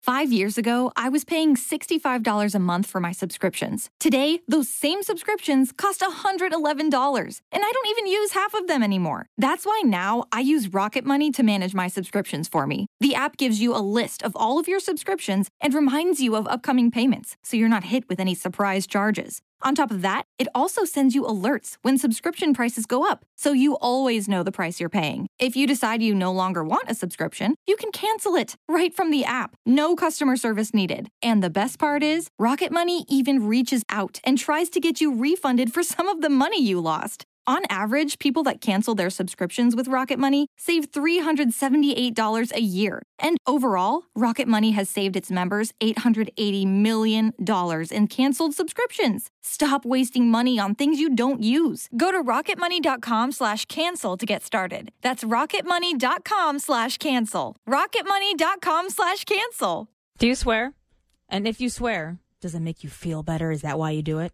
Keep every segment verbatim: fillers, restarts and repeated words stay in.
Five years ago, I was paying sixty-five dollars a month for my subscriptions. Today, those same subscriptions cost one hundred eleven dollars, and I don't even use half of them anymore. That's why now I use Rocket Money to manage my subscriptions for me. The app gives you a list of all of your subscriptions and reminds you of upcoming payments, so you're not hit with any surprise charges. On top of that, it also sends you alerts when subscription prices go up, so you always know the price you're paying. If you decide you no longer want a subscription, you can cancel it right from the app. No customer service needed. And the best part is, Rocket Money even reaches out and tries to get you refunded for some of the money you lost. On average, people that cancel their subscriptions with Rocket Money save three hundred seventy-eight dollars a year. And overall, Rocket Money has saved its members eight hundred eighty million dollars in canceled subscriptions. Stop wasting money on things you don't use. Go to rocketmoney.com slash cancel to get started. That's rocketmoney.com slash cancel. rocketmoney.com slash cancel. Do you swear? And if you swear, does it make you feel better? Is that why you do it?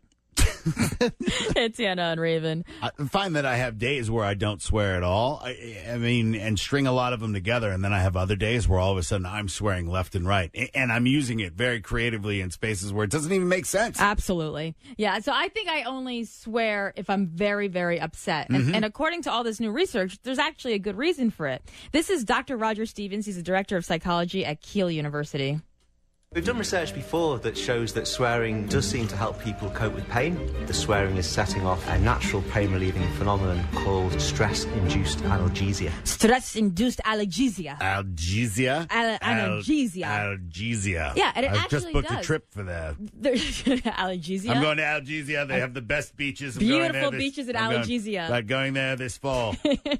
It's Anna and Raven. I find that I have days where I don't swear at all. I, I mean, and string a lot of them together. And then I have other days where all of a sudden I'm swearing left and right. And I'm using it very creatively in spaces where it doesn't even make sense. Absolutely. Yeah. So I think I only swear if I'm very, very upset. And, Mm-hmm. and according to all this new research, there's actually a good reason for it. This is Doctor Roger Stevens. He's the director of psychology at Keele University. We've done research before that shows that swearing does seem to help people cope with pain. The swearing is setting off a natural pain-relieving phenomenon called stress-induced analgesia. Stress-induced analgesia. Algesia? Al- analgesia. Al- Algesia. Yeah, and it I actually just booked does. a trip for that. Analgesia. I'm going to Algesia. They have the best beaches. I'm Beautiful going there this, beaches in I'm going- Algesia. I'm going there this fall.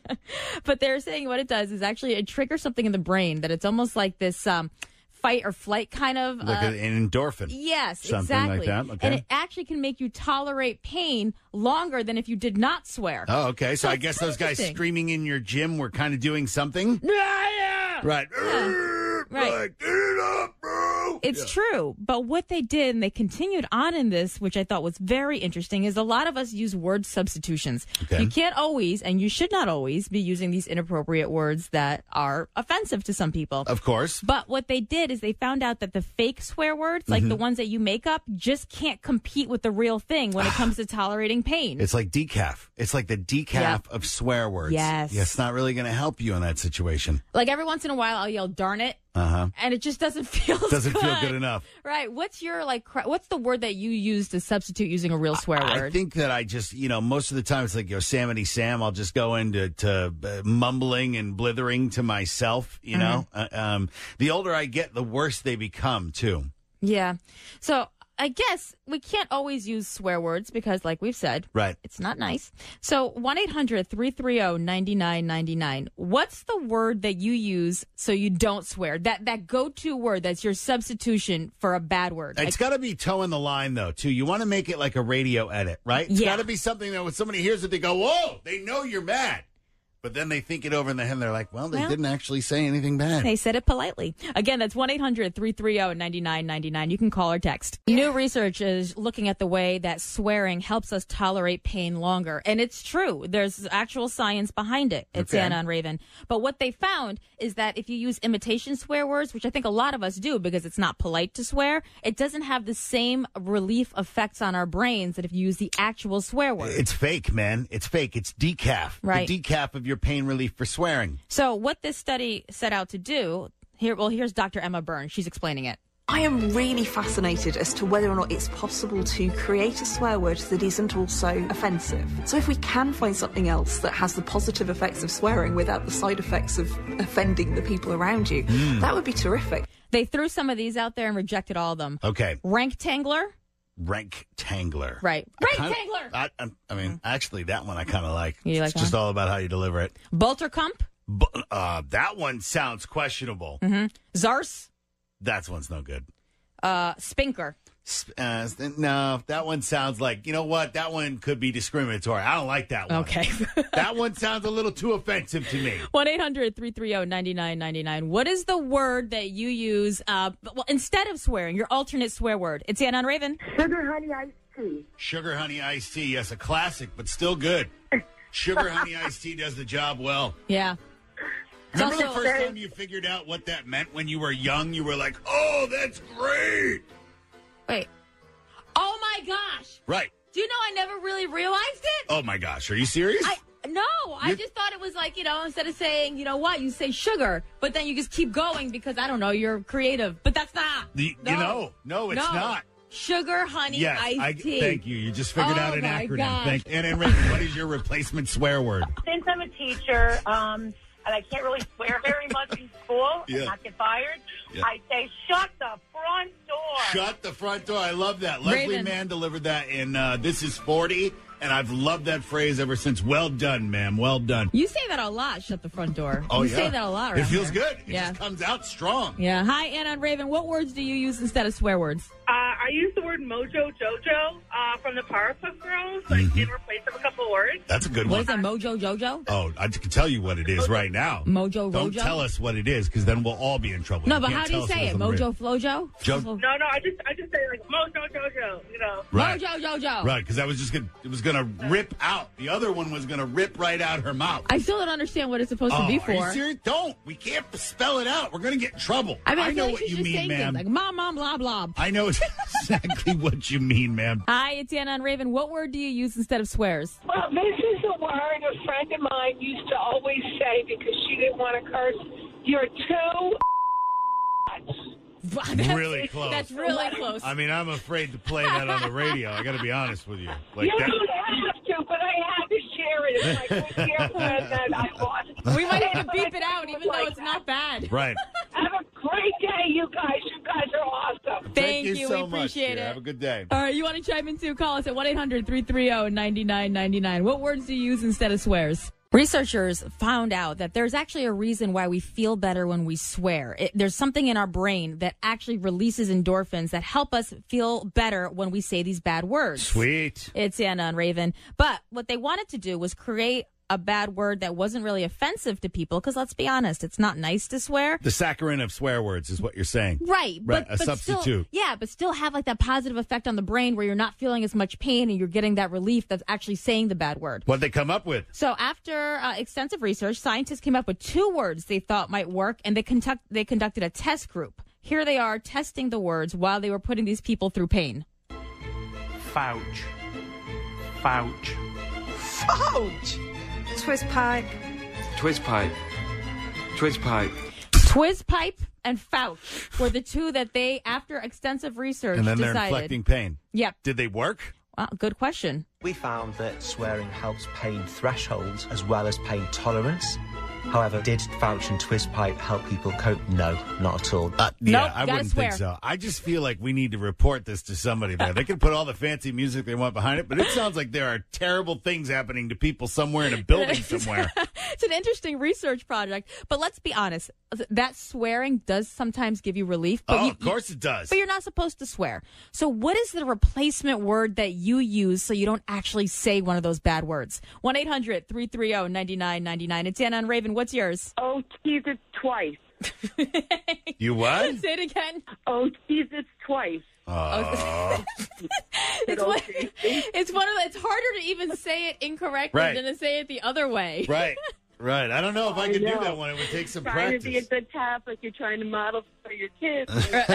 But they're saying what it does is actually it triggers something in the brain that it's almost like this um, fight or flight kind of. Like uh, an endorphin. Yes, Something exactly. like that. Okay. And it actually can make you tolerate pain longer than if you did not swear. Oh, okay. So, So I it's guess those guys interesting. screaming in your gym were kind of doing something? Yeah, yeah. Right. Right. Like, get it up, bro. It's true. But what they did, and they continued on in this, which I thought was very interesting, is a lot of us use word substitutions. Okay. You can't always, and you should not always, be using these inappropriate words that are offensive to some people. Of course. But what they did is they found out that the fake swear words, like Mm-hmm. the ones that you make up, just can't compete with the real thing when it comes to tolerating pain. It's like decaf. It's like the decaf Yeah. of swear words. Yes. Yeah, it's not really going to help you in that situation. Like every once in a while, I'll yell "darn it," Uh-huh. and it just doesn't feel Doesn't good. feel good enough. Right? What's your like? cra- What's the word that you use to substitute using a real swear I word? think that I just, you know, most of the time it's like Yosemite Sam. I'll just go into to, uh, mumbling and blithering to myself, you know. Mm-hmm. Uh, um, the older I get, the worse they become, too. Yeah. So I guess we can't always use swear words because, like we've said, Right. it's not nice. So one eight hundred three three zero nine nine nine nine. What's the word that you use so you don't swear? That that go-to word that's your substitution for a bad word. It's Like, got to be toeing the line, though, too. You want to make it like a radio edit, right? It's Yeah. got to be something that when somebody hears it, they go, whoa, they know you're mad. But then they think it over in their head, and they're like, well, they Well, didn't actually say anything bad. They said it politely. Again, that's one eight hundred three three zero nine nine nine nine. You can call or text. New research is looking at the way that swearing helps us tolerate pain longer. And it's true. There's actual science behind it. It's Okay. Anna and Raven. But what they found is that if you use imitation swear words, which I think a lot of us do because it's not polite to swear, it doesn't have the same relief effects on our brains that if you use the actual swear word. It's fake, man. It's fake. It's decaf. Right. The decaf of your pain relief for swearing. So what this study set out to do, here, well, here's Doctor Emma Burns. She's explaining it. I am really fascinated as to whether or not it's possible to create a swear word that isn't also offensive. So if we can find something else that has the positive effects of swearing without the side effects of offending the people around you, that would be terrific. They threw some of these out there and rejected all of them. Okay. Ranctangler. Ranktangler. Right. I kinda- Ranctangler. I, I, I mean, actually, that one I kind of like. You like it's that just one? all about how you deliver it. Bolterkump. But, uh, that one sounds questionable. Mm-hmm. Zars. That one's no good. Uh, Spinker. Sp- Uh, no, that one sounds like, you know what? That one could be discriminatory. I don't like that one. Okay. That one sounds a little too offensive to me. one eight hundred three three zero nine nine nine nine. What is the word that you use uh, well, instead of swearing, your alternate swear word? It's Anna and Raven. Sugar honey iced tea. Sugar honey iced tea. Yes, a classic, but still good. Sugar honey iced tea does the job well. Yeah. Remember also- the first time you figured out what that meant when you were young? You were like, oh, that's great. Wait. Oh, my gosh. Right. Do you know I never really realized it? Oh, my gosh. Are you serious? I No, I You're- just thought it was like, you know, instead of saying, you know what, you say sugar, but then you just keep going because, I don't know, you're creative. But that's not. The- no. You know, no, it's No. not. Sugar, honey, Yes, iced I, tea. thank you. You just figured Oh, out an my acronym. gosh. Thank And, and Raven, what is your replacement swear word? Since I'm a teacher, um, and I can't really swear very much in school Yeah. and not get fired, Yeah. I say, shut the front door. Shut the front door. I love that. Leslie Raven. Mann delivered that in uh, This Is forty, and I've loved that phrase ever since. Well done, ma'am. Well done. You say that a lot, shut the front door. Oh, you yeah. say that a lot It around feels here. good. It Yeah. just comes out strong. Yeah. Hi, Anna and Raven. What words do you use instead of swear words? Uh, I use the word Mojo Jojo uh, from the Powerpuff Girls. So Mhm. I did replace it with a couple of words. That's a good What one. is that, Mojo Jojo? Oh, I can tell you what it is right now. Mojo Don't Rojo? tell us what it is, because then we'll all be in trouble. No, You but can't how do you tell us say it? on the radio. Mojo Flojo? Jo- Flo- No, no, I just I just say like Mojo Jojo, you know. Right. Mojo Jojo. Right, because I was just gonna, it was gonna rip out. The other one was gonna rip right out her mouth. I still don't understand what it's supposed oh, to be are you for. serious? Don't. We can't spell it out. We're gonna get in trouble. I mean, I, feel know like what she's you just mean, saying ma'am. things like mom, mom, blah, blah. I know exactly what you mean, ma'am. Hi, it's Anna and Raven. What word do you use instead of swears? Well, this is a word a friend of mine used to always say because she didn't want to curse. You're too. That's- Really close. That's really close. I mean, I'm afraid to play that on the radio. I got to be honest with you. Like You that. don't have to, but I had to share it. It's like with your friend that I want. We might have to beep it out, even though it's not bad. Right. Have a great day, you guys. You guys are awesome. Thank you, you. so We much, appreciate dear. it. Have a good day. All right, you want to chime in too? Call us at one eight hundred three three zero nine nine nine nine. What words do you use instead of swears? Researchers found out that there's actually a reason why we feel better when we swear. It, there's something in our brain that actually releases endorphins that help us feel better when we say these bad words. Sweet. It's Anna and Raven. But what they wanted to do was create a bad word that wasn't really offensive to people, because let's be honest, it's not nice to swear. The saccharin of swear words is what you're saying. Right, Right, but, a but substitute. Still, yeah, but still have like that positive effect on the brain where you're not feeling as much pain and you're getting that relief that's actually saying the bad word. What'd they come up with? So after uh, extensive research, scientists came up with two words they thought might work, and they conduct they conducted a test group. Here they are testing the words while they were putting these people through pain. Fouch. Fouch. Ouch! Twist pipe. Twist pipe. Twist pipe. Twiz pipe and fouch were the two that they, after extensive research, And then they're decided. inflicting pain. Yep. Did they work? Well, good question. We found that swearing helps pain thresholds as well as pain tolerance. However, did Fouch and Twist Pipe help people cope? No, not at all. Uh, yeah, Nope, I gotta wouldn't swear. think so. I just feel like we need to report this to somebody there. They can put all the fancy music they want behind it, but it sounds like there are terrible things happening to people somewhere in a building somewhere. It's an interesting research project, but let's be honest. That swearing does sometimes give you relief. But Oh, you, of course it does. But you're not supposed to swear. So what is the replacement word that you use so you don't actually say one of those bad words? one eight hundred three three zero nine nine nine nine. It's Anna and Raven. What's yours? Oh, tease it twice. You what? Say it again. Oh, tease it twice. Oh. It's one, it's one of the, it's harder to even say it incorrectly Right. than to say it the other way. Right. Right. I don't know if I I could do know. that one. It would take some Trying to be a practice. good tap like you're trying to model for your kids.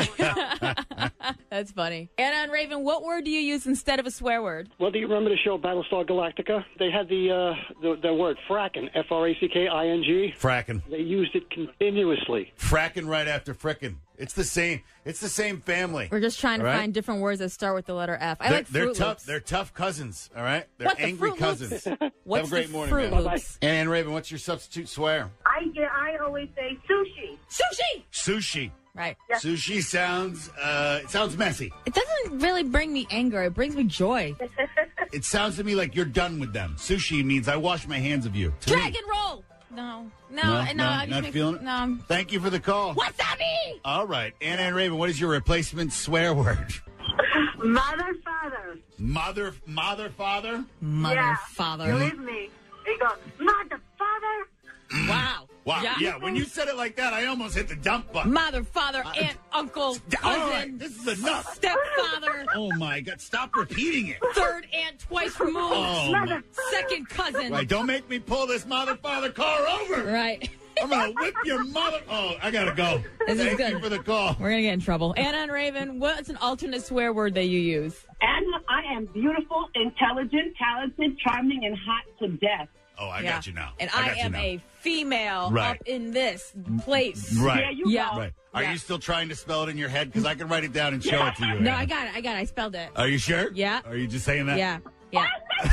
That's funny. Anna and Raven, what word do you use instead of a swear word? Well, do you remember the show Battlestar Galactica? They had the uh, the, the word fracking, F R A C K I N G. Fracking. They used it continuously. Fracking right after frickin'. It's the same. It's the same family. We're just trying to All right? find different words that start with the letter F. I they're, like they're Fruit tough. Loops. They're tough cousins. All right. They're What, the angry Fruit Loops? cousins. What's Have a great the morning, Fruit man. Loops? And Raven, what's your substitute swear? I get, I always say sushi. Sushi. Sushi. Right. Sushi sounds. Uh, it sounds messy. It doesn't really bring me anger. It brings me joy. It sounds to me like you're done with them. Sushi means I wash my hands of you. To me. Dragon roll. No. No. No, No. no, I just not make- feeling it? No. I'm- Thank you for the call. Wasabi. All right, Anna and Raven, what is your replacement swear word? Mother, father. Mother, mother, father. Mother, Yeah. father. Believe me. They go, mother, father. Wow. Wow. Yeah. when you said it like that, I almost hit the dump button. Mother, father, aunt, uncle, All cousin, right, this is enough. stepfather, Oh my God! Stop repeating it. third aunt twice removed, Oh my. second cousin. Right, don't make me pull this mother father car over. Right. I'm going to whip your mother. Oh, I got to go. This Thank is good. you for the call. We're going to get in trouble. Anna and Raven, what's an alternate swear word that you use? Anna, I am beautiful, intelligent, talented, charming, and hot to death. Oh, I Yeah. got you now. And I, I, got you am now. a female Right. up in this place. Right. Yeah, you Yeah. go. Right. Are Yeah. you still trying to spell it in your head? Because I can write it down and show it to you. No, Anna. I got it. I got it. I spelled it. Are you sure? Yeah. Are you just saying that? Yeah. Yeah.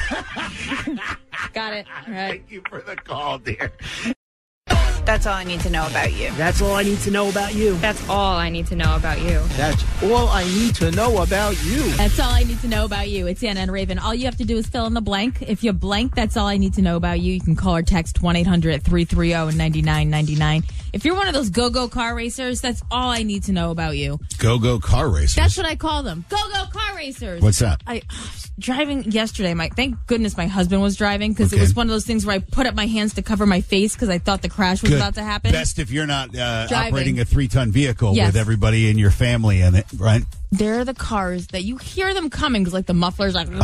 Got it. All right. Thank you for the call, dear. That's all I need to know about you. That's all I need to know about you. That's all I need to know about you. That's all I need to know about you. That's all I need to know about you. It's Anna and Raven. All you have to do is fill in the blank. If you blank, that's all I need to know about you. You can call or text one eight hundred three three zero nine nine nine nine. If you're one of those go-go car racers, that's all I need to know about you. Go-go car racers. That's what I call them. Go-go car racers. What's that? I driving yesterday. My thank goodness my husband was driving because Okay. it was one of those things where I put up my hands to cover my face because I thought the crash was Good. about to happen. Best if you're not uh, Driving. operating a three-ton vehicle Yes. with everybody in your family in it, right? They're the cars that you hear them coming because like the muffler's like,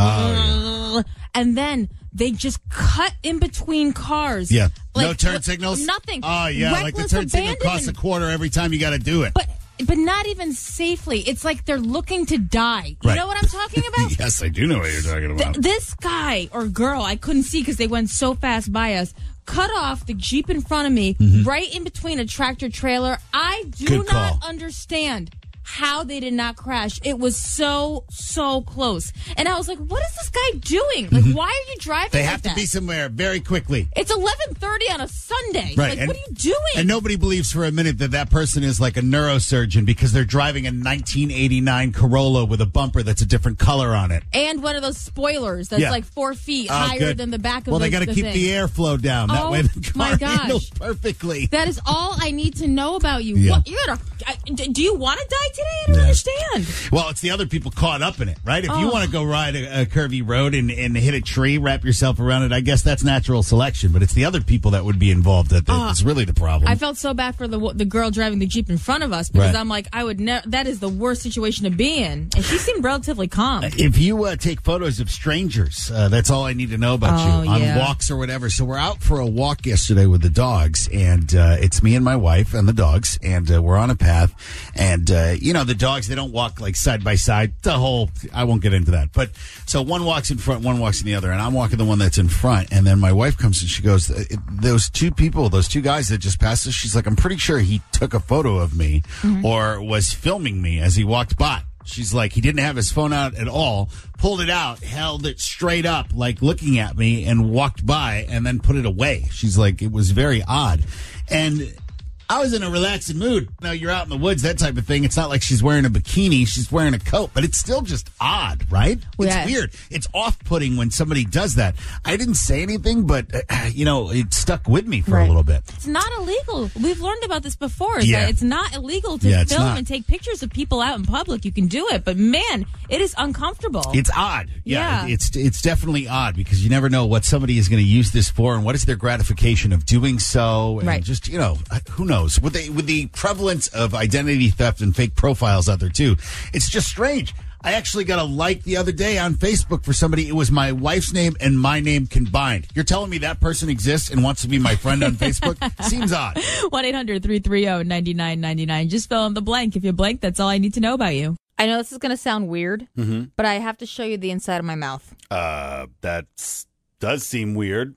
Oh, and then they just cut in between cars. Yeah. Like, no turn signals? Nothing. Oh, yeah. Like the Reckless turn signal costs a abandonment. quarter every time you got to do it. But but not even safely. It's like they're looking to die. You Right. know what I'm talking about? Yes, I do know what you're talking about. Th- this guy or girl, I couldn't see because they went so fast by us, cut off the Jeep in front of me right in between a tractor trailer. I do Good not call. understand how they did not crash. It was so, so close. And I was like, what is this guy doing? Like, why are you driving They like have to that? be somewhere very quickly. It's eleven thirty on a Sunday. Right. Like, and, what are you doing? And nobody believes for a minute that that person is like a neurosurgeon because they're driving a nineteen eighty-nine Corolla with a bumper that's a different color on it. And one of those spoilers that's Yeah. like four feet Oh, higher good. than the back of Well, the they got to the keep thing. the airflow down. That Oh, way the my car gosh. handles perfectly. That is all I need to know about you. Yeah. What, you're gonna, I, d- do you want to die today? I don't Yeah. understand. Well, it's the other people caught up in it, right? If you Oh. want to go ride a, a curvy road and, and hit a tree, wrap yourself around it, I guess that's natural selection. But it's the other people that would be involved that Oh. that's really the problem. I felt so bad for the the girl driving the Jeep in front of us because Right. I'm like, I would never. That is the worst situation to be in, and she seemed relatively calm. If you uh, take photos of strangers, uh, that's all I need to know about Oh, you on yeah. walks or whatever. So we're out for a walk yesterday with the dogs, and uh, it's me and my wife and the dogs, and uh, we're on a path. And uh, you know, the dogs, they don't walk like side by side. The whole, I won't get into that. But so one walks in front, one walks in the other, and I'm walking the one that's in front. And then my wife comes and she goes, "Uh, "Those two people, those two guys that just passed us," she's like, "I'm pretty sure he took a photo of me or was filming me as he walked by." She's like, he didn't have his phone out at all, pulled it out, held it straight up, like looking at me, and walked by and then put it away. She's like, it was very odd. And I was in a relaxing mood. Now, you're out in the woods, that type of thing. It's not like she's wearing a bikini. She's wearing a coat, but it's still just odd, right? Well, it's yeah. weird. It's off-putting when somebody does that. I didn't say anything, but, uh, you know, it stuck with me for a Right. little bit. It's not illegal. We've learned about this before. is Yeah. that it's not illegal to Yeah, it's film not. and take pictures of people out in public. You can do it, but man, it is uncomfortable. It's odd. Yeah, Yeah. It's it's definitely odd because you never know what somebody is going to use this for and what is their gratification of doing so. And Right. just, you know, who knows? With the, with the prevalence of identity theft and fake profiles out there, too, it's just strange. I actually got a like the other day on Facebook for somebody. It was my wife's name and my name combined. You're telling me that person exists and wants to be my friend on Facebook? Seems odd. one eight hundred three three zero nine nine nine nine. Just fill in the blank. If you blank, that's all I need to know about you. I know this is going to sound weird, Mm-hmm. but I have to show you the inside of my mouth. Uh, that does seem weird.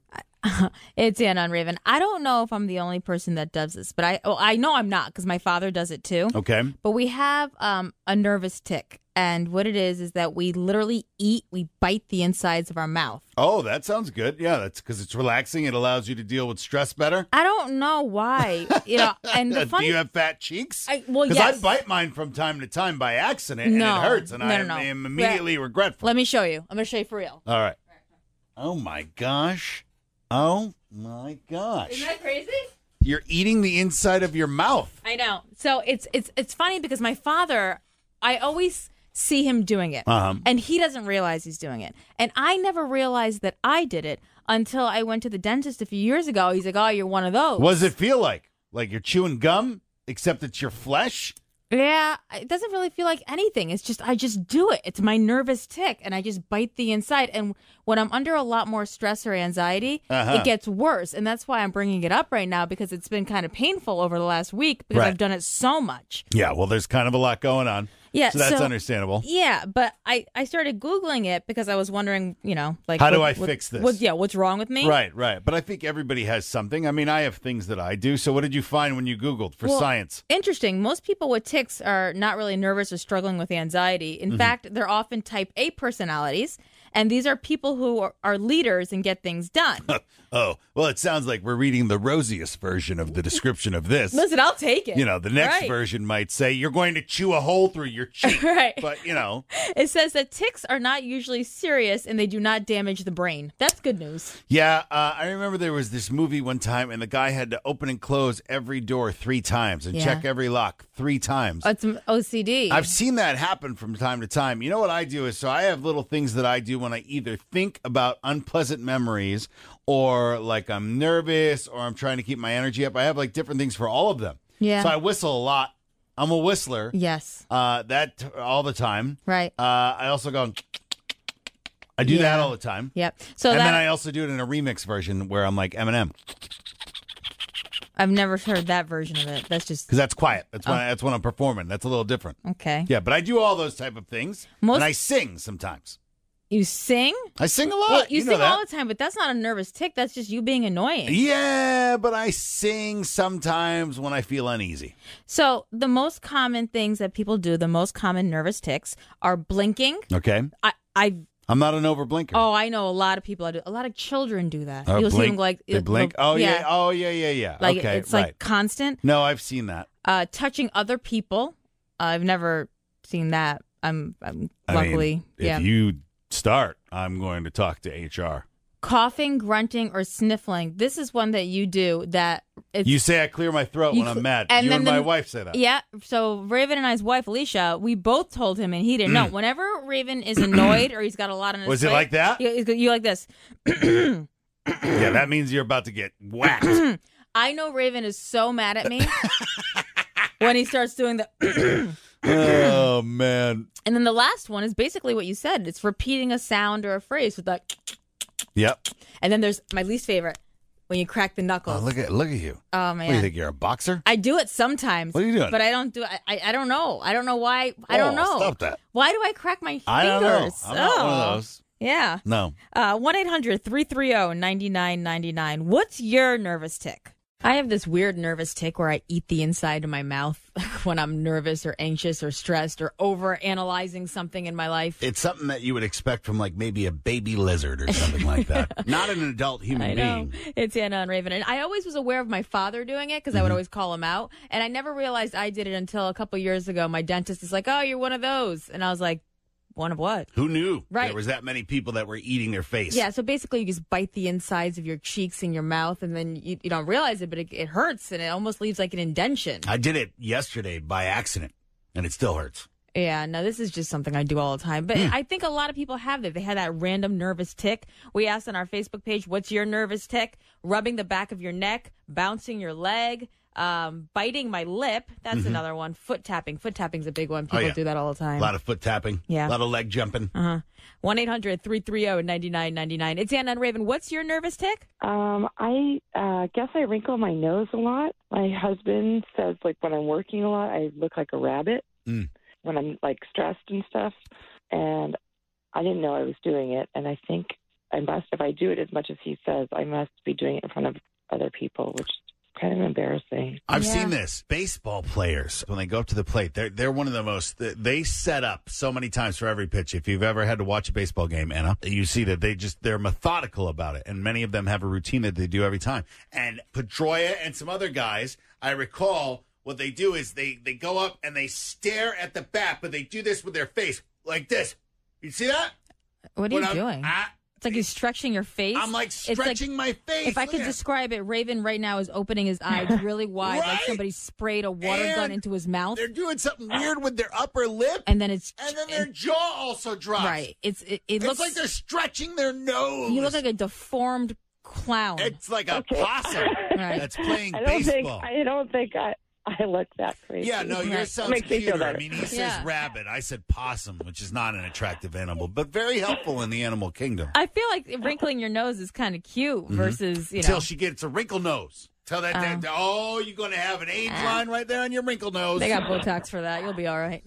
It's Anna and Raven. I don't know if I'm the only person that does this, but I oh, I know I'm not because my father does it too. Okay. But we have um, a nervous tick. And what it is is that we literally eat, we bite the insides of our mouth. Oh, that sounds good. Yeah, that's because it's relaxing. It allows you to deal with stress better. I don't know why. You know, and the funny Do you have fat cheeks? I, well, Because yes. I bite mine from time to time by accident, No. and it hurts, and No, I no, am, no. am immediately Let- regretful. Let me show you. I'm going to show you for real. All right. Oh, my gosh. Oh, my gosh. Isn't that crazy? You're eating the inside of your mouth. I know. So it's it's it's funny because my father, I always see him doing it, Uh-huh. and he doesn't realize he's doing it. And I never realized that I did it until I went to the dentist a few years ago. He's like, "Oh, you're one of those." What does it feel like? Like you're chewing gum, except it's your flesh? Yeah, it doesn't really feel like anything. It's just, I just do it. It's my nervous tick, and I just bite the inside. And when I'm under a lot more stress or anxiety, Uh-huh. it gets worse. And that's why I'm bringing it up right now, because it's been kind of painful over the last week because Right. I've done it so much. Yeah, well, there's kind of a lot going on. Yeah, So that's so- understandable. Yeah, but I, I started Googling it because I was wondering, you know, like, How do what- I what- fix this? what- yeah, what's wrong with me? Right, right. But I think everybody has something. I mean, I have things that I do. So what did you find when you Googled for Well, science? Interesting. Most people with tics are not really nervous or struggling with anxiety. In Mhm. fact, they're often type A personalities, and these are people who are, are leaders and get things done. Oh, well, it sounds like we're reading the rosiest version of the description of this. Listen, I'll take it. You know, the next Right. version might say you're going to chew a hole through your cheek. Right. But, you know. It says that tics are not usually serious and they do not damage the brain. That's good news. Yeah, uh, I remember there was this movie one time, and the guy had to open and close every door three times and Yeah. check every lock three times. Oh, it's O C D. I've seen that happen from time to time. You know what I do is, so I have little things that I do when I either think about unpleasant memories or like I'm nervous or I'm trying to keep my energy up. I have like different things for all of them. Yeah. So I whistle a lot. I'm a whistler. Yes. Uh, that all the time. Right. Uh, I also go. I do Yeah. that all the time. Yep. So and that, then I also do it in a remix version where I'm like Eminem I've never heard that version of it. That's just because that's quiet. That's when Oh. I, that's when I'm performing. That's a little different. okay. Yeah, but I do all those type of things, Most- and I sing sometimes. You sing? I sing a lot. Well, you, you know sing that. all the time, but that's not a nervous tick. That's just you being annoying. Yeah, but I sing sometimes when I feel uneasy. So the most common things that people do, the most common nervous tics, are blinking. Okay. I, I I'm not an overblinker. oh, I know a lot of people. Do, a lot of children do that. Uh, You'll see blink, them like they blink. Oh yeah. Oh yeah. Yeah. Yeah. like okay. it's right. like constant. No, I've seen that. Uh, touching other people. I've never seen that. I'm, I'm I luckily mean, if yeah. you start, I'm going to talk to H R. Coughing, grunting, or sniffling. This is one that you do that. It's, You say I clear my throat You when I'm cl- mad. and You then and the- my wife say that. Yeah. So Raven and I's wife, Alicia, we both told him, and he didn't know. Whenever Raven is annoyed or he's got a lot on his Was it plate, like that? You, you like this. Yeah, that means you're about to get whacked. I know Raven is so mad at me when he starts doing the. Oh man. And then the last one is basically what you said. It's repeating a sound or a phrase with that. Yep. And then there's my least favorite when you crack the Oh, knuckles. look at look at you. Oh man. What do you think? You're a boxer? I do it sometimes. What are you doing? But I don't do it. I, I don't know. I don't know why. I don't Oh, know. stop that. Why do I crack my fingers? I don't know. I'm not oh. one of those. Yeah. No. Uh, one eight hundred three three zero nine nine nine nine. What's your nervous tick? I have this weird nervous tick where I eat the inside of my mouth when I'm nervous or anxious or stressed or over analyzing something in my life. It's something that you would expect from like maybe a baby lizard or something like that. Not an adult human I know. being. It's Anna and Raven. And I always was aware of my father doing it because I would always call him out. And I never realized I did it until a couple years ago. My dentist is like, oh, you're one of those. And I was like, one of what? Who knew Right. there was that many people that were eating their face? Yeah, so basically you just bite the insides of your cheeks and your mouth, and then you, you don't realize it, but it, it hurts, and it almost leaves like an indentation. I did it yesterday by accident, and it still hurts. Yeah, no, this is just something I do all the time. But I think a lot of people have that. They have that random nervous tick. We asked on our Facebook page, what's your nervous tick? Rubbing the back of your neck, bouncing your leg, um, biting my lip. That's Mhm. another one. Foot tapping. Foot tapping's a big one. People Oh, yeah. do that all the time. A lot of foot tapping. Yeah. A lot of leg jumping. Uh-huh. one eight hundred three three zero nine nine nine nine. It's Anna and Raven. What's your nervous tick? Um, I uh, guess I wrinkle my nose a lot. My husband says, like, when I'm working a lot, I look like a rabbit Mm. when I'm, like, stressed and stuff. And I didn't know I was doing it. And I think I must, if I do it as much as he says, I must be doing it in front of other people, which is kind of embarrassing. I've Yeah. seen this. Baseball players, when they go up to the plate, they're they're one of the most. They set up so many times for every pitch. If you've ever had to watch a baseball game, Anna, you see that they just they're methodical about it, and many of them have a routine that they do every time. And Pedroia and some other guys, I recall, what they do is they they go up and they stare at the bat, but they do this with their face like this. You see that? What are When you I'm- doing? I- It's like you're stretching your face. I'm like It's like- stretching my face. If I Look could at it. describe it, Raven right now is opening his eyes really wide, like Right? somebody sprayed a water And gun into his mouth, They're doing something weird with their upper lip, and then it's and then their jaw also drops. right. It's it, it It's looks like they're stretching their nose. you look like a deformed clown. It's like a Okay. possum Right. that's playing I don't baseball. think I don't think I I look that crazy. Yeah, no, yours sounds Makes me feel cuter. better. I mean, he says Yeah. rabbit. I said possum, which is not an attractive animal, but very helpful in the animal kingdom. I feel like wrinkling your nose is kind of cute versus, you know. Until she gets a wrinkle nose. Tell that, that, Oh. that- oh, you're going to have an age line right there on your wrinkle nose. They got Botox for that. You'll be all right.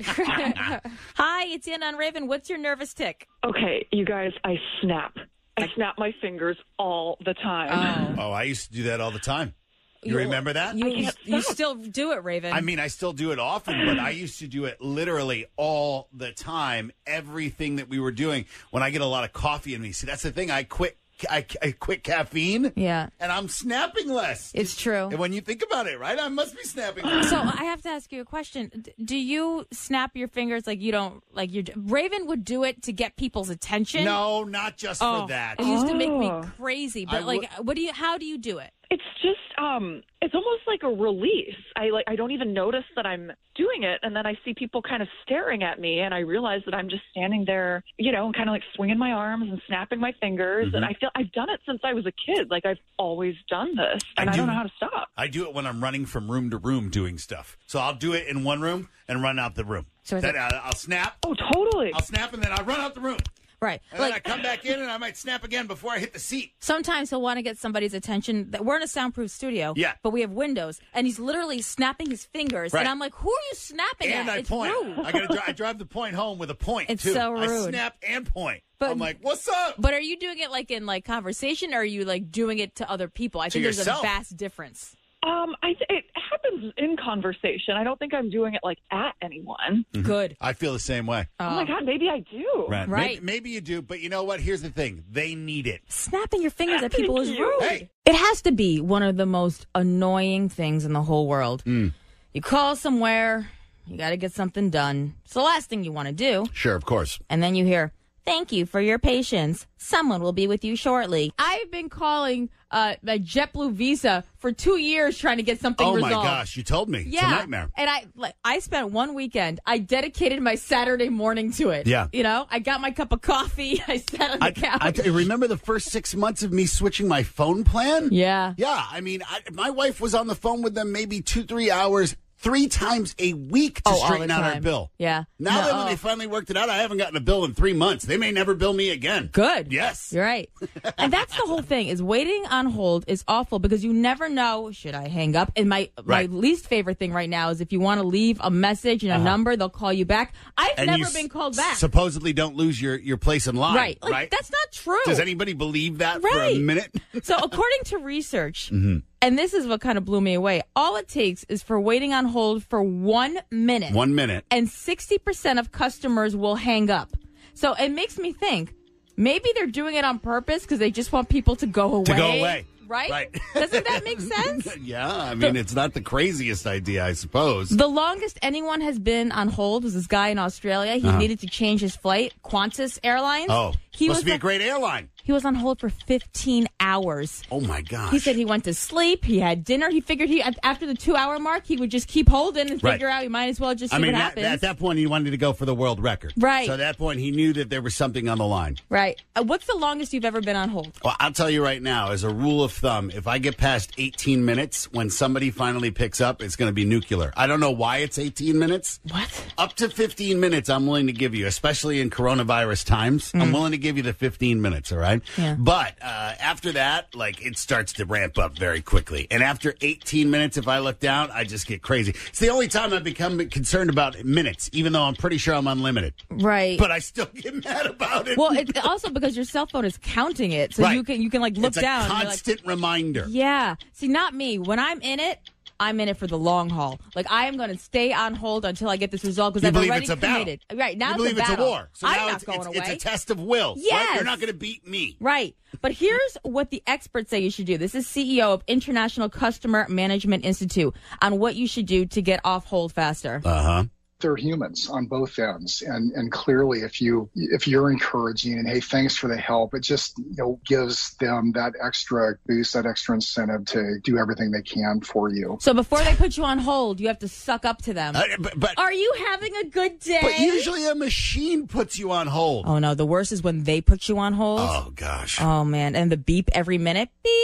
Hi, it's Anna on Raven. What's your nervous tick? Okay, you guys, I snap. I snap my fingers all the time. Oh, I used to do that all the time. You remember that? You, you, you still do it, Raven. I mean, I still do it often, but I used to do it literally all the time. Everything that we were doing. When I get a lot of coffee in me, see, that's the thing. I quit. I, I quit caffeine. Yeah, and I'm snapping less. It's true. And when you think about it, right, I must be snapping less. So I have to ask you a question. D- Do you snap your fingers like you don't like you? Raven would do it to get people's attention. No, not just oh, for that. It used to make me Oh. crazy. I But like, would- what do you? How do you do it? It's just, um, it's almost like a release. I like, I don't even notice that I'm doing it, and then I see people kind of staring at me, and I realize that I'm just standing there, you know, kind of like swinging my arms and snapping my fingers, Mm-hmm. and I feel I've done it since I was a kid. Like I've always done this, and I, do- don't know how to stop. I do it when I'm running from room to room doing stuff. So I'll do it in one room and run out the room. So is then it- I'll, I'll snap. Oh, totally. I'll snap and then I'll run out the room. Right. And Like then I come back in and I might snap again before I hit the seat. sometimes he'll want to get somebody's attention. That we're in a soundproof studio. Yeah. But we have windows, and he's literally snapping his fingers, Right. and I'm like, "Who are you snapping And at?" I It's point. rude. I gotta dri- I drive the point home with a point It's too. so I rude. snap and point. But- I'm like, what's up? But are you doing it like in like conversation, or are you like doing it to other people? I To think there's yourself. a vast difference. Um, I th- it happens in conversation. I don't think I'm doing it like at anyone. Good. I feel the same way. Oh, my God, maybe I do. Right. Right. Maybe, maybe you do, but you know what? Here's the thing. They need it. Snapping your fingers at people is Thank you. rude. Hey. It has to be one of the most annoying things in the whole world. Mm. You call somewhere, you got to get something done. It's the last thing you want to do. Sure, of course. And then you hear, "Thank you for your patience. Someone will be with you shortly." I've been calling uh, my JetBlue Visa for two years trying to get something Oh my resolved. gosh, you told me. Yeah, It's a nightmare. and I like I spent one weekend. I dedicated my Saturday morning to it. Yeah. you know, I got my cup of coffee. I sat on the I, couch. I, I remember the first six months of me switching my phone plan. yeah, Yeah, I mean, I, my wife was on the phone with them maybe two, three hours, three times a week to Oh, all the straighten out our time. bill. Yeah. Now No, that when oh. they finally worked it out, I haven't gotten a bill in three months. They may never bill me again. Good. Yes. You're right. And that's the whole thing is waiting on hold is awful because you never know, should I hang up? And my Right. my least favorite thing right now is if you want to leave a message and a number, they'll call you back. I've And never you s- been called back. Supposedly don't lose your, your place in line. right. Like, right? that's not true. Does anybody believe that for a Right. minute? So according to research, Mm-hmm. and this is what kind of blew me away, all it takes is for waiting on hold for one minute. One minute. And sixty percent of customers will hang up. So it makes me think maybe they're doing it on purpose because they just want people to go away. To go away. Right? Right. Doesn't that make sense? Yeah, I mean, it's not the craziest idea, I suppose. The longest anyone has been on hold was this guy in Australia. He Uh-huh. needed to change his flight, Qantas Airlines. Oh, he must was be a on- great airline. He was on hold for fifteen hours. Oh, my gosh. He said he went to sleep. He had dinner. He figured he after the two-hour mark, he would just keep holding and Right. figure out he might as well just see I mean, what that, happens. at that point, he wanted to go for the world record. Right. So at that point, he knew that there was something on the line. Right. Uh, what's the longest you've ever been on hold? Well, I'll tell you right now, as a rule of thumb, if I get past eighteen minutes, when somebody finally picks up, it's going to be nuclear. I don't know why it's eighteen minutes. What? Up to fifteen minutes, I'm willing to give you, especially in coronavirus times. I'm willing to give you the fifteen minutes, all right? Yeah. But uh, after that, like, it starts to ramp up very quickly. And after eighteen minutes, if I look down, I just get crazy. It's the only time I've become concerned about minutes, even though I'm pretty sure I'm unlimited. Right. But I still get mad about it. Well, it's also because your cell phone is counting it, so Right. you can you can like look it's a down. and you're like, constant reminder. yeah. See, not me. When I'm in it, I'm in it for the long haul. Like I am going to stay on hold until I get this resolved because You I've believe already it's a battle. committed. Right now, you believe it's a it's a battle. war. So I'm now not it's, going it's, away. it's a test of will. Yes. Right? You're not going to beat me. Right. But here's what the experts say you should do. This is C E O of International Customer Management Institute on what you should do to get off hold faster. Uh huh. They're humans on both ends, and and clearly, if you if you're encouraging and hey, thanks for the help, it just you know gives them that extra boost, that extra incentive to do everything they can for you. So before they put you on hold, you have to suck up to them. Uh, but, but Are you having a good day? but usually a machine puts you on hold. Oh no, the worst is when they put you on hold. Oh gosh. Oh man, and the beep every minute. Beep,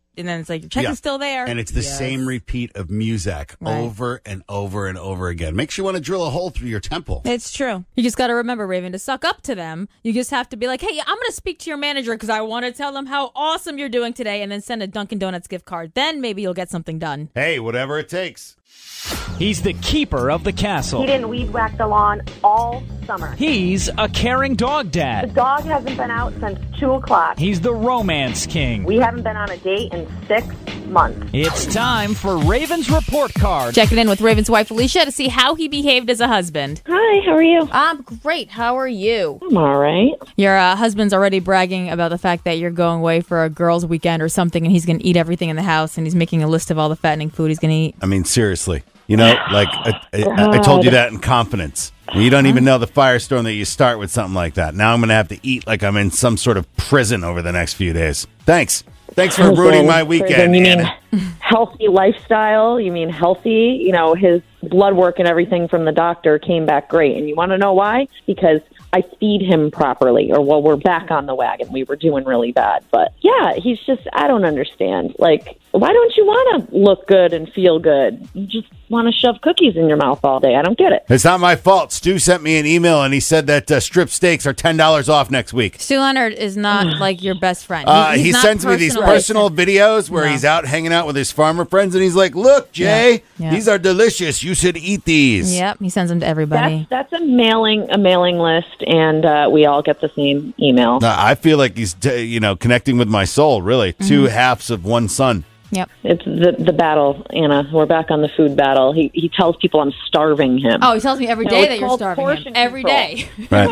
and then it's like, your check Yeah. is still there. And it's the Yes. same repeat of Muzak Right. over and over and over again. Makes you want to drill a hole through your temple. It's true. You just got to remember, Raven, to suck up to them. You just have to be like, hey, I'm going to speak to your manager because I want to tell them how awesome you're doing today, and then send a Dunkin' Donuts gift card. Then maybe you'll get something done. Hey, whatever it takes. He's the keeper of the castle. He didn't weed whack the lawn all summer. He's a caring dog The dad. dog hasn't been out since two o'clock. He's the romance king. We haven't been on a date in six months. It's time for Raven's Report Card. Checking in with Raven's wife, Alicia, to see how he behaved as a husband. Hi, how are you? I'm great. How are you? I'm all right. Your uh, husband's already bragging about the fact that you're going away for a girls' weekend or something, and he's going to eat everything in the house, and he's making a list of all the fattening food he's going to eat. I mean, seriously. You know, like, I, I, I told you that in confidence. You don't even know the firestorm that you start with something like that. Now I'm going to have to eat like I'm in some sort of prison over the next few days. Thanks. Thanks for ruining my weekend, You mean Anna. healthy lifestyle? You mean healthy? You know, his blood work and everything from the doctor came back great. And you want to know why? Because I feed him properly, or well, we're back on the wagon. We were doing really bad. But yeah, he's just, I don't understand. Like, why don't you want to look good and feel good? You just want to shove cookies in your mouth all day. I don't get it. It's not my fault. Stu sent me an email, and he said that uh, strip steaks are ten dollars off next week. Stu Leonard is not like your best friend. Uh, He's he not sends me these personal. personal videos where No. he's out hanging out with his farmer friends, and he's like, look, Jay, Yeah, yeah. these are delicious. You should eat these. Yep, he sends them to everybody. That's, that's a mailing, a mailing list, and uh, we all get the same email. No, I feel like he's, t- you know, connecting with my soul, really. Two halves of one son. Yep. It's the the battle, Anna. We're back on the food battle. He he tells people I'm starving him. Oh, he tells me every No, day it's that you're called starving him. portion Every control. day.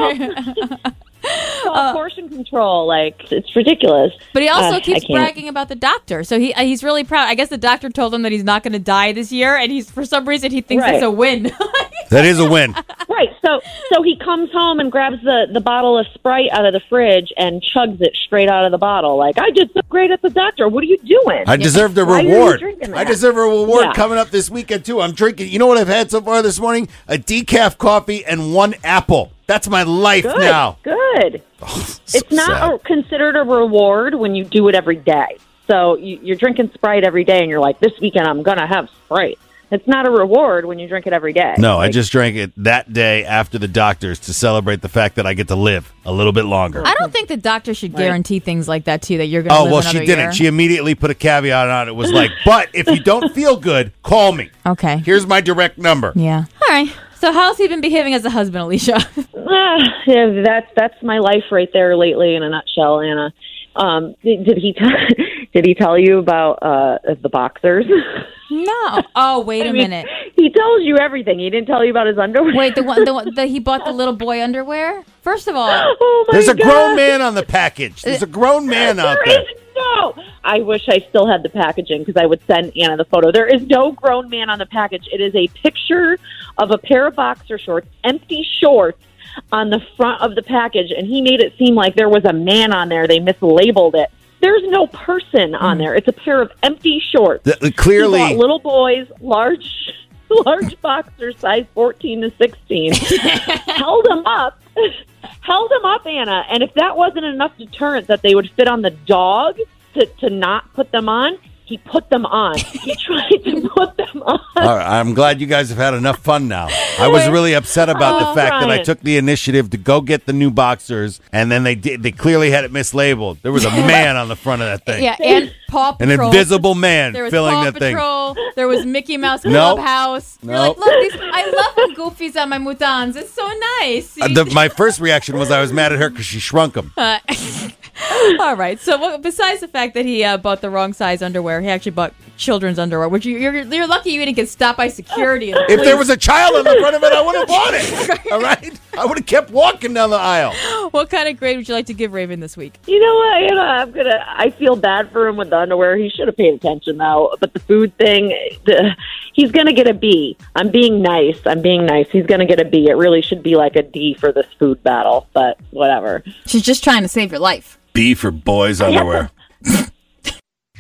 Right. It's called portion control. Like, it's ridiculous. But he also Uh, I keeps can't. bragging about the doctor. So he uh, he's really proud. I guess the doctor told him that he's not going to die this year, and he's for some reason he thinks Right. it's a win. That is a win. Right. So so he comes home and grabs the, the bottle of Sprite out of the fridge and chugs it straight out of the bottle. Like, I did so great at the doctor. What are you doing? I deserve the Why are you reward. drinking I that? deserve a reward Yeah. coming up this weekend, too. I'm drinking. You know what I've had so far this morning? A decaf coffee and one apple. That's my life Good. now. Good. So It's not sad. a, considered a reward when you do it every day. So you, you're drinking Sprite every day, and you're like, this weekend I'm going to have Sprite. It's not a reward when you drink it every day. No, I Like, just drank it that day after the doctors to celebrate the fact that I get to live a little bit longer. I don't think the doctor should Right. guarantee things like that, too, that you're going to Oh, live well, another she didn't. year. She immediately put a caveat on it. It was like, but if you don't feel good, call me. Okay. Here's my direct number. Yeah. All right. So how's he been behaving as a husband, Alicia? Ah, yeah, that's that's my life right there lately in a nutshell, Anna. Um, did, did he t- did he tell you about uh, the boxers? No. Oh, wait a I mean, minute. He tells you everything. He didn't tell you about his underwear. Wait, the one, the one, the, he bought the little boy underwear? First of all, Oh my There's a God. grown man on the package. There's a grown man out There there. is no. I wish I still had the packaging because I would send Anna the photo. There is no grown man on the package. It is a picture of a pair of boxer shorts, empty shorts, on the front of the package, and he made it seem like there was a man on there. They mislabeled it. There's no person on there. It's a pair of empty shorts. The- the- He clearly, bought little boys, large, large boxers, size fourteen to sixteen. held them up, held them up, Anna. And if that wasn't enough deterrent that they would fit on the dog to, to not put them on, he put them on. He tried to put them on. all right, I'm glad you guys have had enough fun now. I was really upset about the Oh, fact that I Brian. took the initiative to go get the new boxers, and then they did. They clearly had it mislabeled. There was a man on the front of that thing. yeah, and Paw An Patrol. invisible man There was filling Paw that thing. Patrol. There was Mickey Mouse Nope. Clubhouse. You're Nope. like, look, these, I love when Goofy's on my mutans. It's so nice. Uh, the, my first reaction was I was mad at her because she shrunk them. Uh, all right. So what, besides the fact that he uh, bought the wrong size underwear, he actually bought children's underwear, which you, you're, you're lucky you didn't get stopped by security. and the If there police. was a child on the front of it, I would have bought it. All right? I would have kept walking down the aisle. What kind of grade would you like to give Raven this week? You know what, Anna? I'm gonna. I feel bad for him with the underwear. He should have paid attention though. But the food thing, the, he's gonna get a B. I'm being nice. I'm being nice. He's gonna get a B. It really should be like a D for this food battle. But whatever. She's just trying to save your life. B for boys underwear.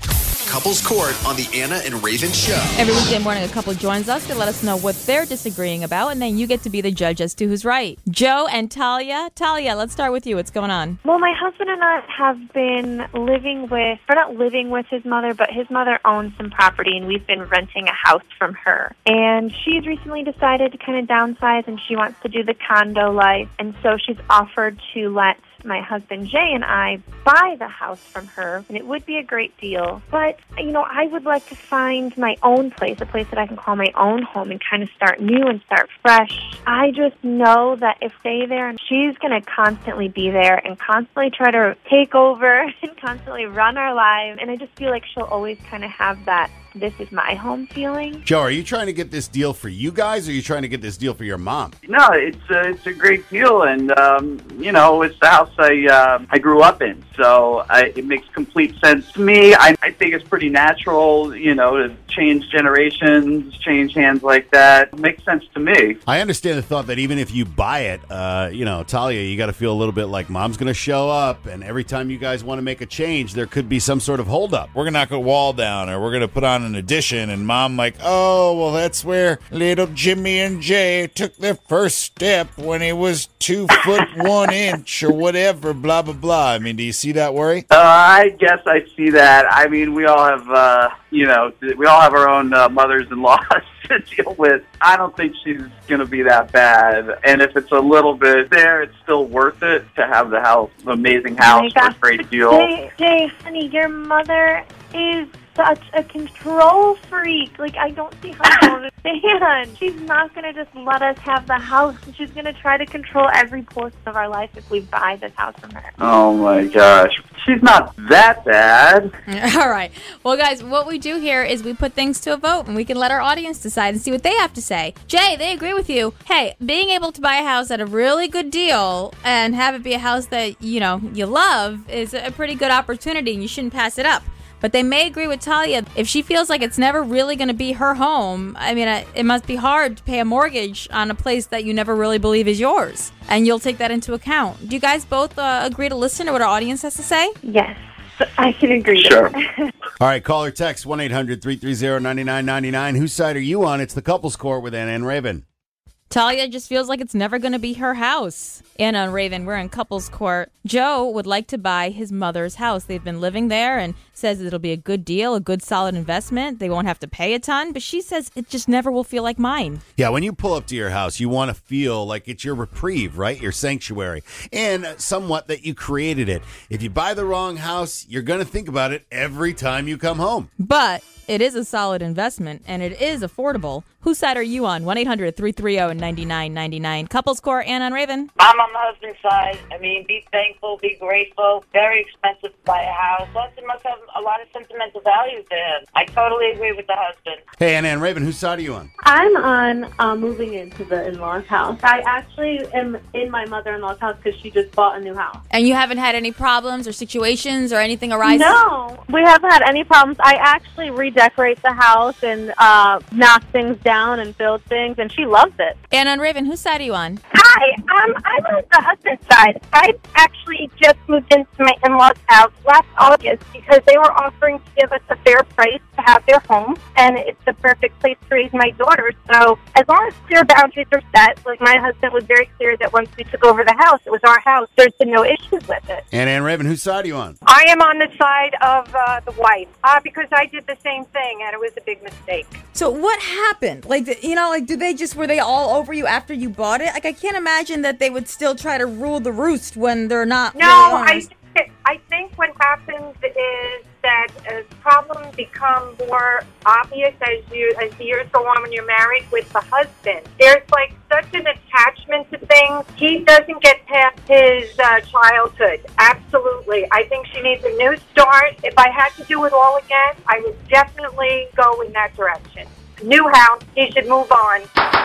Couples Court on the Anna and Raven Show. Every weekday morning, a couple joins us to let us know what they're disagreeing about, and then you get to be the judge as to who's right. Joe and Talia. Talia, let's start with you. What's going on? Well, my husband and I have been living with, or not living with his mother, but his mother owns some property, and we've been renting a house from her. And she's recently decided to kind of downsize, and she wants to do the condo life, and so she's offered to let my husband Jay and I buy the house from her, and it would be a great deal. But, you know, I would like to find my own place, a place that I can call my own home and kind of start new and start fresh. I just know that if they there, she's going to constantly be there and constantly try to take over and constantly run our lives. And I just feel like she'll always kind of have that this is my home feeling. Joe, are you trying to get this deal for you guys, or are you trying to get this deal for your mom? No, it's a, it's a great deal, and um, you know, it's the house I uh, I grew up in, so I, it makes complete sense to me. I, I think it's pretty natural, you know, to change generations, change hands like that. It makes sense to me. I understand the thought that even if you buy it, uh, you know, Talia, you got to feel a little bit like mom's going to show up, and every time you guys want to make a change, there could be some sort of holdup. We're going to knock a wall down, or we're going to put on an addition, and mom like, oh, well, that's where little Jimmy and Jay took their first step when he was two foot one inch or whatever, blah, blah, blah. I mean, do you see that worry? Uh, I guess I see that. I mean, we all have, uh, you know, we all have our own uh, mothers-in-law to deal with. I don't think she's going to be that bad. And if it's a little bit there, it's still worth it to have the house, amazing house, Oh my for a great deal. Jay, Jay, honey, your mother is such a control freak. Like, I don't see how I don't understand. She's not going to just let us have the house. She's going to try to control every portion of our life if we buy this house from her. Oh, my gosh. She's not that bad. All right. Well, guys, what we do here is we put things to a vote, and we can let our audience decide and see what they have to say. Jay, they agree with you. Hey, being able to buy a house at a really good deal and have it be a house that, you know, you love is a pretty good opportunity, and you shouldn't pass it up. But they may agree with Talia. If she feels like it's never really going to be her home, I mean, it must be hard to pay a mortgage on a place that you never really believe is yours. And you'll take that into account. Do you guys both uh, agree to listen to what our audience has to say? Yes, I can agree. Sure. All right, call or text one eight hundred three three zero nine nine nine nine. Whose side are you on? It's the Couples Court with Anna and Raven. Talia just feels like it's never going to be her house. Anna and Raven, we're in couples court. Joe would like to buy his mother's house. They've been living there and says it'll be a good deal, a good solid investment. They won't have to pay a ton, but she says it just never will feel like mine. Yeah, when you pull up to your house, you want to feel like it's your reprieve, right? Your sanctuary, and somewhat that you created it. If you buy the wrong house, you're going to think about it every time you come home. But it is a solid investment, and it is affordable. Whose side are you on? one eight hundred three three zero nine nine nine nine. Couples Court, Anna and Raven. I'm on the husband's side. I mean, be thankful, be grateful. Very expensive to buy a house. Plus, it must have a lot of sentimental value to him. I totally agree with the husband. Hey, Anna and Raven, whose side are you on? I'm on uh, moving into the in-laws house. I actually am in my mother-in-law's house because she just bought a new house. And you haven't had any problems or situations or anything arise? No, we haven't had any problems. I actually redecorate the house and uh, knock things down and build things, and she loves it. Anna and Raven, whose side are you on? Hi, um, I'm on the husband's side. I actually just moved into my in-laws' house last August because they were offering to give us a fair price to have their home, and it's the perfect place to raise my daughter. So as long as clear boundaries are set, like my husband was very clear that once we took over the house, it was our house. There's been no issues with it. Anna and Raven, whose side are you on? I am on the side of uh, the wife uh, because I did the same thing, and it was a big mistake. So what happened? Like, you know, like, did they just, were they all over you after you bought it? Like, I can't imagine that they would still try to rule the roost when they're not. No, really I, I think what happens is that as problems become more obvious as you as the years go on when you're married with the husband, there's like such an attachment to things. He doesn't get past his uh, childhood. Absolutely. I think she needs a new start. If I had to do it all again, I would definitely go in that direction. New house, he should move on.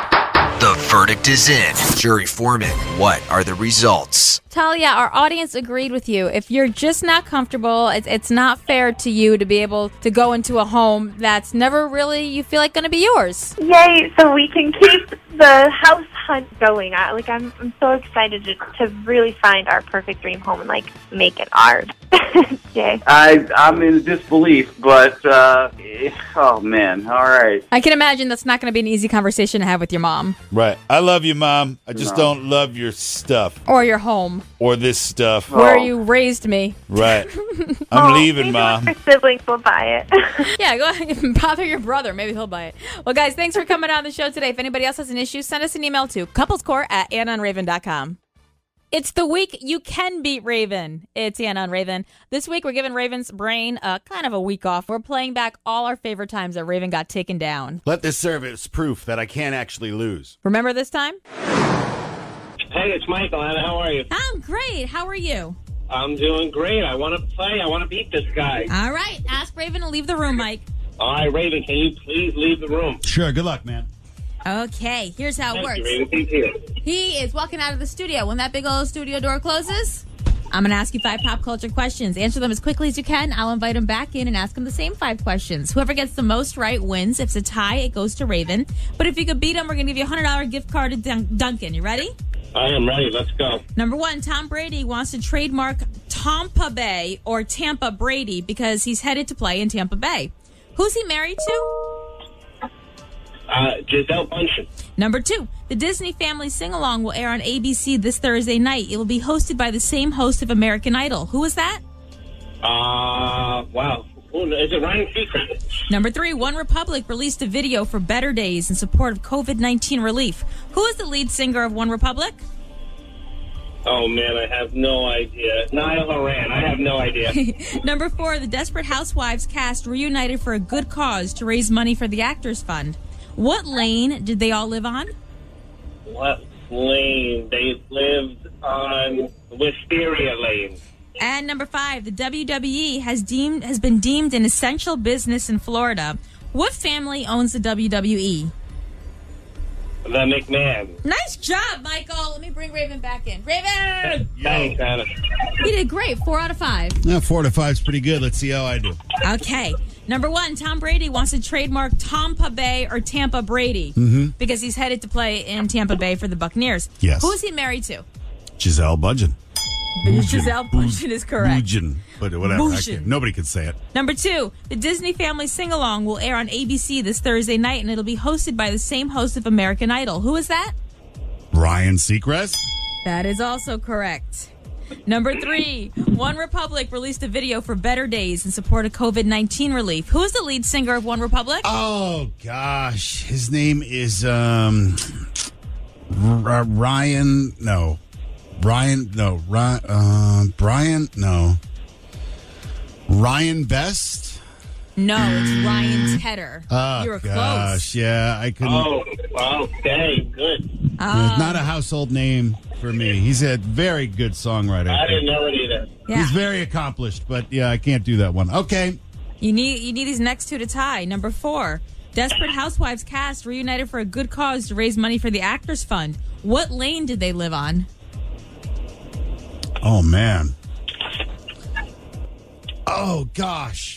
The verdict is in. Jury foreman, what are the results? Talia, our audience agreed with you. If you're just not comfortable, it's, it's not fair to you to be able to go into a home that's never really, you feel like, going to be yours. Yay, so we can keep the house hunt going. I, like I'm, I'm so excited to, to really find our perfect dream home and like make it ours. Yay! I I'm in disbelief, but uh, oh man, all right. I can imagine that's not going to be an easy conversation to have with your mom Right. I love you, Mom. I just No. don't love your stuff or your home or this stuff. where you raised me. Right. I'm Oh, leaving, maybe Mom. Our siblings will buy it. Yeah, go ahead. Bother your brother. Maybe he'll buy it. Well, guys, thanks for coming on the show today. If anybody else has an issue, send us an email to couplescore at anna on raven dot com. It's the week you can beat Raven. It's Anna on Raven. This week, we're giving Raven's brain a kind of a week off. We're playing back all our favorite times that Raven got taken down. Let this serve as proof that I can't actually lose. Remember this time? Hey, it's Michael. Anna, how are you? I'm great. How are you? I'm doing great. I want to play. I want to beat this guy. All right. Ask Raven to leave the room, Mike. All right, Raven, can you please leave the room? Sure. Good luck, man. Okay, here's how it Thank works. you, Raven. He's here. He is walking out of the studio. When that big old studio door closes, I'm going to ask you five pop culture questions. Answer them as quickly as you can. I'll invite him back in and ask him the same five questions. Whoever gets the most right wins. If it's a tie, it goes to Raven. But if you could beat him, we're going to give you a one hundred dollars gift card to Dun- Duncan. You ready? I am ready. Let's go. Number one, Tom Brady wants to trademark Tampa Bay or Tampa Brady because he's headed to play in Tampa Bay. Who's he married to? Uh, Giselle Bundchen. Number two, the Disney Family Sing-Along will air on A B C this Thursday night. It will be hosted by the same host of American Idol. Who is that? Uh, wow. Ooh, is it Ryan Seacrest? Number three, One Republic released a video for Better Days in support of covid nineteen relief. Who is the lead singer of One Republic? Oh, man, I have no idea. Niall Horan. I have no idea. Number four, the Desperate Housewives cast reunited for a good cause to raise money for the Actors Fund. What lane did they all live on? What lane? They lived on Wisteria Lane. And number five, the W W E has deemed has been deemed an essential business in Florida. What family owns the W W E? The McMahon. Nice job, Michael. Let me bring Raven back in. Raven! Thanks, Anna. You did great. Four out of five. Yeah, four to five is pretty good. Let's see how I do. Okay. Number one, Tom Brady wants to trademark Tampa Bay or Tampa Brady Mm-hmm. because he's headed to play in Tampa Bay for the Buccaneers. Yes. Who is he married to? Giselle Bundchen. Giselle Bundchen is correct. Bundchen. But whatever. I Bundchen. can't- nobody can say it. Number two, the Disney Family Sing-Along will air on A B C this Thursday night, and it'll be hosted by the same host of American Idol. Who is that? Ryan Seacrest. That is also correct. Number three, One Republic released a video for Better Days in support of covid nineteen relief. Who is the lead singer of One Republic? Oh, gosh. His name is um, R- Ryan. No. Ryan. No. Ryan. Uh, Brian. No. Ryan Best. No, it's Ryan Tedder. Oh, you were gosh. close. Yeah, I couldn't. Oh, wow. Dang, good. It's not a household name for me. He's a very good songwriter. I didn't know it either. Yeah. He's very accomplished, but yeah, I can't do that one. Okay. You need you need these next two to tie. Number four, Desperate Housewives cast reunited for a good cause to raise money for the Actors Fund. What lane did they live on? Oh, man. Oh, gosh.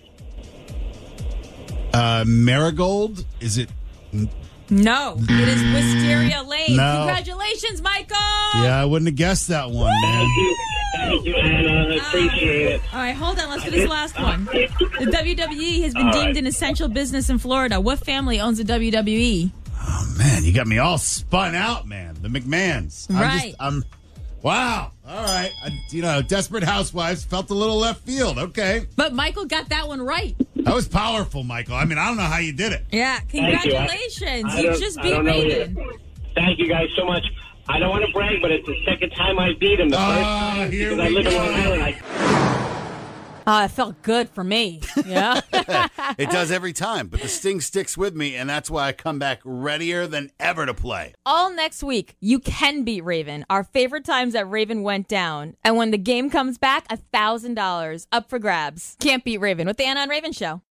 Uh, Marigold? Is it? No, it is Wisteria Lane. No. Congratulations, Michael! Yeah, I wouldn't have guessed that one, man. Thank you, Anna. I appreciate it. All right, hold on. Let's do this last one. The W W E has been All deemed right. an essential business in Florida. What family owns the W W E? Oh, man, you got me all spun out, man. The McMahons. I'm Right. Just, I'm. Wow. All right. I, you know, Desperate Housewives felt a little left field. Okay. But Michael got that one right. That was powerful, Michael. I mean, I don't know how you did it. Yeah, Thank you. I- congratulations. I You don't- just I beat don't know Raven. either. Thank you guys so much. I don't want to brag, but it's the second time I beat him. The first Ah, time here because I we live in go. Long Island. I Oh, it felt good for me. Yeah. It does every time, but the sting sticks with me, and that's why I come back readier than ever to play. All next week, you can beat Raven. Our favorite times that Raven went down. And when the game comes back, one thousand dollars up for grabs. Can't beat Raven with the Anna and Raven Show.